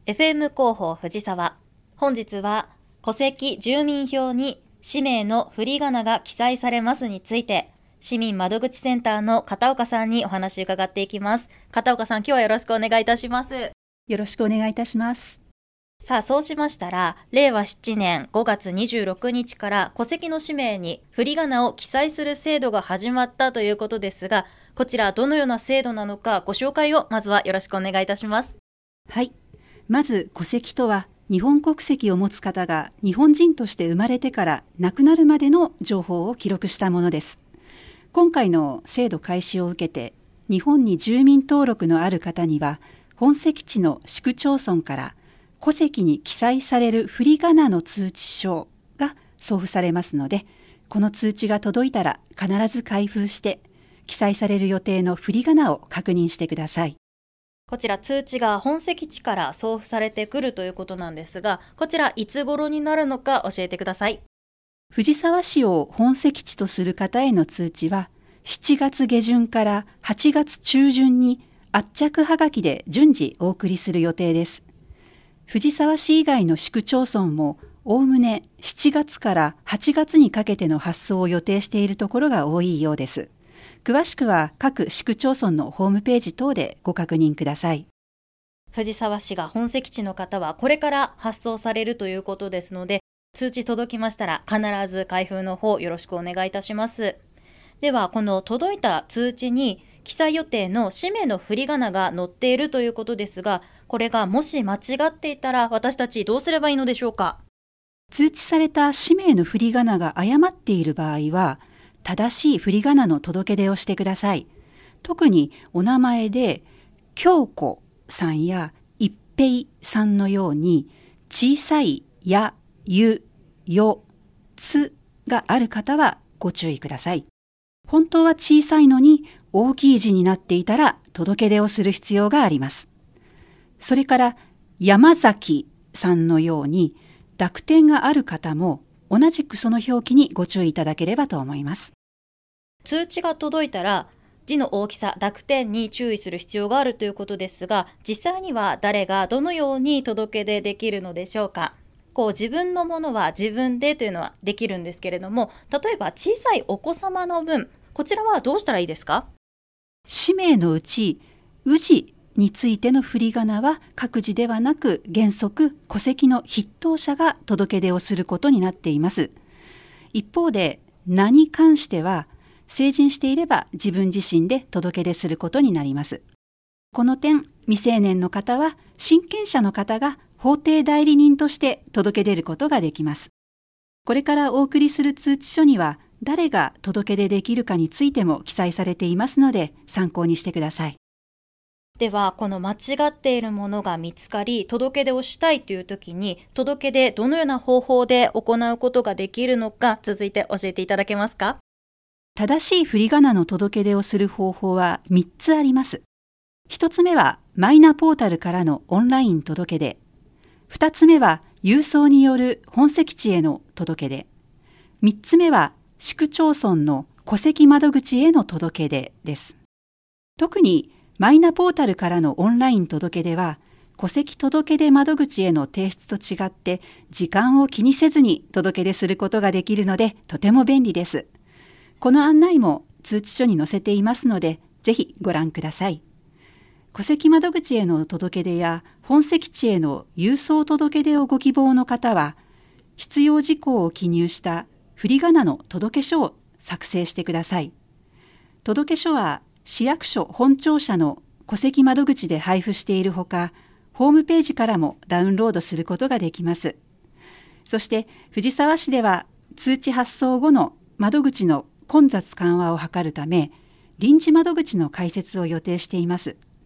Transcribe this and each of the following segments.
FM 広報藤沢。本日は戸籍住民票に氏名の振り仮名が記載されますについて、市民窓口センターの片岡さんにお話を伺っていきます。片岡さん、今日はよろしくお願いいたします。 よろしくお願いいたします。 さあ、そうしましたら、令和7年5月26日から戸籍の氏名に振り仮名を記載する制度が始まったということですが、こちらどのような制度なのかご紹介をまずはよろしくお願いいたします。 はい。まず戸籍とは、日本国籍を持つ方が日本人として生まれてから亡くなるまでの情報を記録したものです。今回の制度開始を受けて、日本に住民登録のある方には、本籍地の市区町村から戸籍に記載される振り仮名の通知書が送付されますので、この通知が届いたら必ず開封して、記載される予定の振り仮名を確認してください。 こちら通知が本籍地から送付されてくるということなんですが、こちらいつ頃になるのか教えてください。 藤沢市を本籍地とする方への通知は、7月下旬から8月中旬に圧着はがきで順次お送りする予定です。藤沢市以外の市区町村も、おおむね7月から8月にかけての発送を予定しているところが多いようです。詳しくは各市区町村のホームページ等でご確認ください。 藤沢市が本籍地の方はこれから発送されるということですので、通知届きましたら必ず開封の方よろしくお願いいたします。では、この届いた通知に記載予定の氏名の振り仮名が載っているということですが、これがもし間違っていたら私たちどうすればいいのでしょうか。 通知された氏名の振り仮名が誤っている場合は、正しい振り仮名の届け出をしてください。特にお名前で京子さんや一平さんのように小さいや、ゆ、よ、つがある方はご注意ください。本当は小さいのに大きい字になっていたら届け出をする必要があります。それから山崎さんのように濁点がある方も同じくその表記にご注意いただければと思います。 通知が届いたら字の大きさ、濁点に注意する必要があるということですが、実際には誰がどのように届け出できるのでしょうか。自分のものは自分でというのはできるんですけれども、例えば小さいお子様の分、こちらはどうしたらいいですか。 氏名のうち氏についての振り仮名は各自ではなく、原則戸籍の筆頭者が届け出をすることになっています。一方で名に関しては、成人していれば自分自身で届け出することになります。この点、未成年の方は親権者の方が法定代理人として届け出ることができます。これからお送りする通知書には、誰が届け出できるかについても記載されていますので、参考にしてください。 では、この間違っているものが見つかり、届け出をしたいという時に、届け出どのような方法で行うことができるのか、続いて教えていただけますか。 正しい振り仮名の届け出をする方法は3つあります。1つ目はマイナポータルからのオンライン届け出。2つ目は郵送による本籍地への届け出。3つ目は市区町村の戸籍窓口への届け出です。特にマイナポータルからのオンライン届け出は、戸籍届出窓口への提出と違って時間を気にせずに届け出することができるので、とても便利です。この案内も通知書に載せていますので、ぜひご覧ください。戸籍窓口への届け出や本籍地への郵送届出をご希望の方は、必要事項を記入した振り仮名の届書を作成してください。届書は市役所本庁舎の戸籍窓口で配布しているほか、ホームページからもダウンロードすることができます。そして藤沢市では通知発送後の窓口の混雑緩和を図るため、臨時窓口の開設を予定しています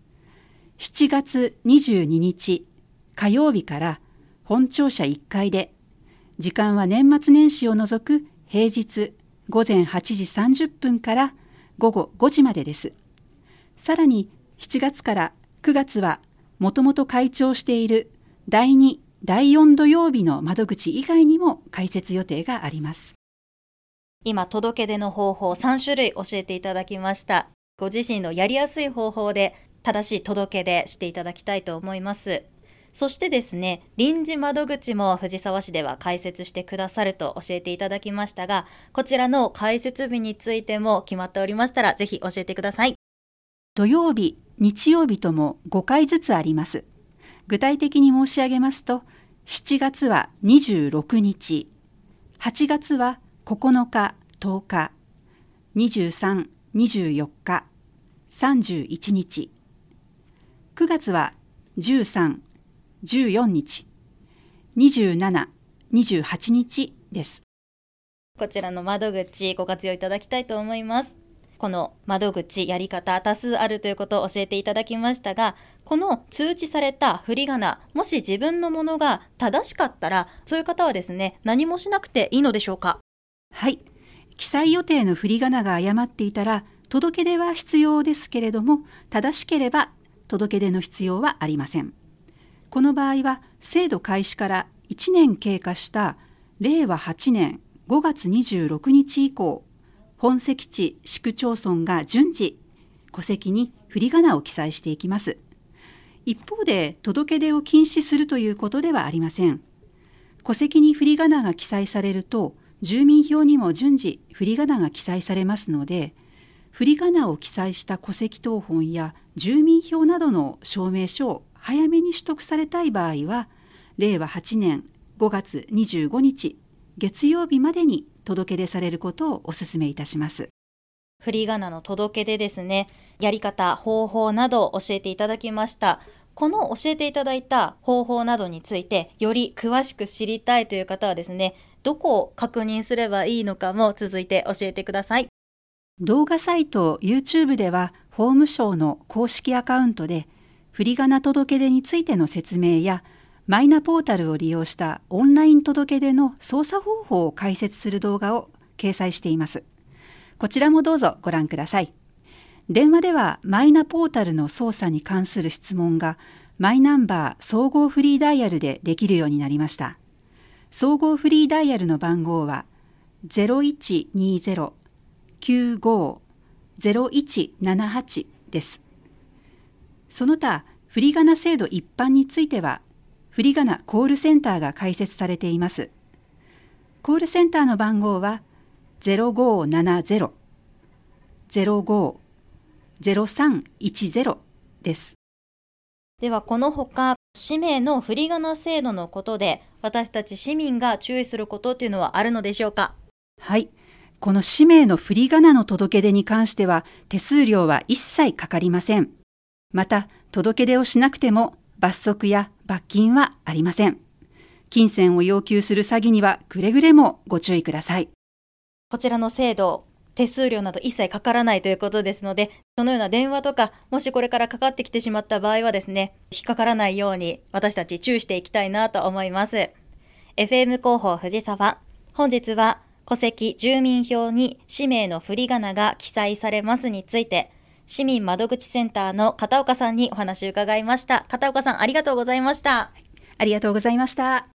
。7月22日火曜日から本庁舎1階で、時間は年末年始を除く平日午前8時30分から午後5時までです。さらに7月から9月はもともと開庁している第2、第4土曜日の窓口以外にも開設予定があります。 今、届け出の方法3種類教えていただきました。ご自身のやりやすい方法で正しい届け出していただきたいと思います。 そしてですね、臨時窓口も藤沢市では開設してくださると教えていただきましたが、こちらの開設日についても決まっておりましたら、ぜひ教えてください。 土曜日、日曜日とも5回ずつあります。具体的に申し上げますと、7月は26日、8月は9日、10日、23、24日、31日、9月は13、14日、27、28日です。 こちらの窓口ご活用いただきたいと思います。この窓口やり方多数あるということを教えていただきましたが、この通知された振り仮名、もし自分のものが正しかったら、そういう方はですね、何もしなくていいのでしょうか？ はい。記載予定の振り仮名が誤っていたら、届け出は必要ですけれども、正しければ届け出の必要はありません。この場合は、制度開始から1年経過した令和8年5月26日以降、本籍地市区町村が順次、戸籍に振り仮名を記載していきます。一方で、届け出を禁止するということではありません。戸籍に振り仮名が記載されると、住民票にも順次振り仮名が記載されますので、振り仮名を記載した戸籍謄本や住民票などの証明書を早めに取得されたい場合は、令和8年5月25日月曜日までに届け出されることをお勧めいたします。 振り仮名の届け出ですね、やり方、方法などを教えていただきました。この教えていただいた方法などについてより詳しく知りたいという方はですね、どこを確認すればいいのかも続いて教えてください。 動画サイト YouTube では法務省の公式アカウントで振り仮名届け出についての説明やマイナポータルを利用したオンライン届け出の操作方法を解説する動画を掲載しています。こちらもどうぞご覧ください。電話ではマイナポータルの操作に関する質問がマイナンバー総合フリーダイヤルでできるようになりました。総合フリーダイヤルの番号は 0120-95-0178 です。その他、振り仮名制度一般については、振り仮名コールセンターが開設されています。コールセンターの番号は 0570-05-0310 です。 ではこのほか、氏名の振り仮名制度のことで、私たち市民が注意することというのはあるのでしょうか？ はい。この氏名の振り仮名の届け出に関しては、手数料は一切かかりません。また、届け出をしなくても罰則や罰金はありません。金銭を要求する詐欺にはくれぐれもご注意ください。 こちらの制度、手数料など一切かからないということですので、そのような電話とか、もしこれからかかってきてしまった場合はですね、引っかからないように私たち注意していきたいなと思います。FM 広報藤沢、本日は戸籍住民票に氏名の振り仮名が記載されますについて、市民窓口センターの片岡さんにお話を伺いました。片岡さん、ありがとうございました。 ありがとうございました。